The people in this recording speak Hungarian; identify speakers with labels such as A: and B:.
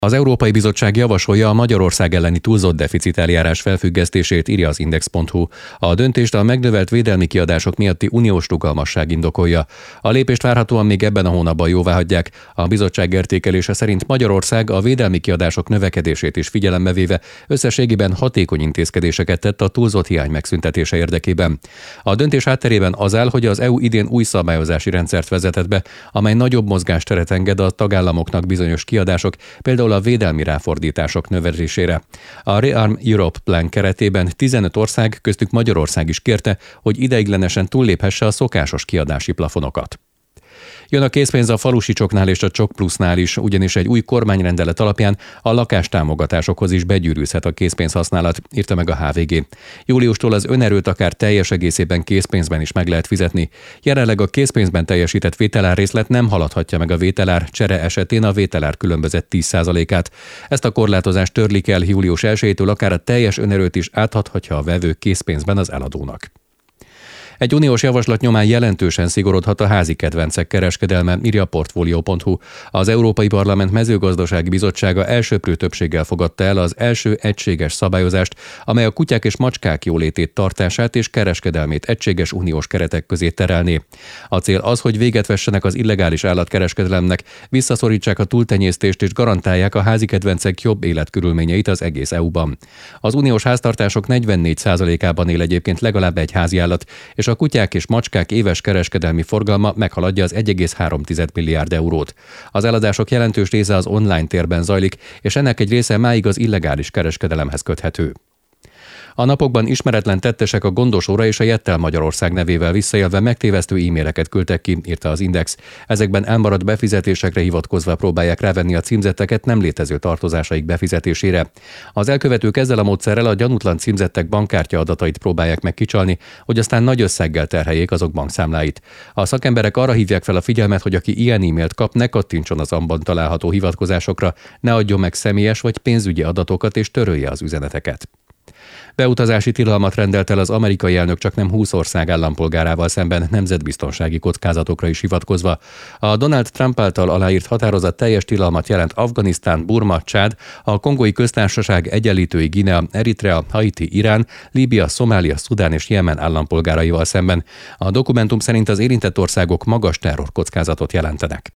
A: Az Európai Bizottság javasolja a Magyarország elleni túlzott deficit eljárás felfüggesztését, írja az Index.hu. A döntést a megnövelt védelmi kiadások miatti uniós rugalmasság indokolja. A lépést várhatóan még ebben a hónapban jóváhagyják. A bizottság értékelése szerint Magyarország a védelmi kiadások növekedését is figyelembe véve összességében hatékony intézkedéseket tett a túlzott hiány megszüntetése érdekében. A döntés hátterében az áll, hogy az EU idén új szabályozási rendszert vezetett be, amely nagyobb mozgásteret enged a tagállamoknak bizonyos kiadások, például a védelmi ráfordítások növelésére. A Rearm Europe Plan keretében 15 ország, köztük Magyarország is kérte, hogy ideiglenesen túlléphesse a szokásos kiadási plafonokat. Jön a készpénz a falusicsoknál és a Csok Plusznál is, ugyanis egy új kormányrendelet alapján a lakástámogatásokhoz is begyűrűzhet a készpénzhasználat, írta meg a HVG. Júliustól az önerőt akár teljes egészében készpénzben is meg lehet fizetni. Jelenleg a készpénzben teljesített vételárrészlet nem haladhatja meg a vételár csere esetén a vételár különbözet 10%-át. Ezt a korlátozást törlik el július 1-től, akár a teljes önerőt is átadhatja a vevő készpénzben az eladónak. Egy uniós javaslat nyomán jelentősen szigorodhat a házi kedvencek kereskedelme, írja a Portfolio.hu. Az Európai Parlament mezőgazdasági bizottsága elsöprő többséggel fogadta el az első egységes szabályozást, amely a kutyák és macskák jólétét, tartását és kereskedelmét egységes uniós keretek közé terelné. A cél az, hogy véget vessenek az illegális állatkereskedelemnek, visszaszorítsák a túltenyésztést és garantálják a házi kedvencek jobb életkörülményeit az egész EU-ban. Az uniós háztartások 44%-ában él egyébként legalább egy háziállat, és a kutyák és macskák éves kereskedelmi forgalma meghaladja az 1,3 milliárd eurót. Az eladások jelentős része az online térben zajlik, és ennek egy része máig az illegális kereskedelemhez köthető. A napokban ismeretlen tettesek a Gondosóra és a Jettel Magyarország nevével visszaélve megtévesztő e-maileket küldtek ki, írta az Index. Ezekben elmaradt befizetésekre hivatkozva próbálják rávenni a címzetteket nem létező tartozásaik befizetésére. Az elkövetők ezzel a módszerrel a gyanútlan címzettek bankkártya adatait próbálják meg kicsalni, hogy aztán nagy összeggel terheljék azok bankszámláit. A szakemberek arra hívják fel a figyelmet, hogy aki ilyen e-mailt kap, ne kattintson az abban található hivatkozásokra, ne adjon meg személyes vagy pénzügyi adatokat és törölje az üzeneteket. Beutazási tilalmat rendelt el az amerikai elnök csaknem 20 ország állampolgárával szemben nemzetbiztonsági kockázatokra is hivatkozva. A Donald Trump által aláírt határozat teljes tilalmat jelent Afganisztán, Burma, Csád, a Kongói Köztársaság, Egyenlítői Guinea, Eritrea, Haiti, Irán, Líbia, Szomália, Szudán és Jemen állampolgáraival szemben. A dokumentum szerint az érintett országok magas terrorkockázatot jelentenek.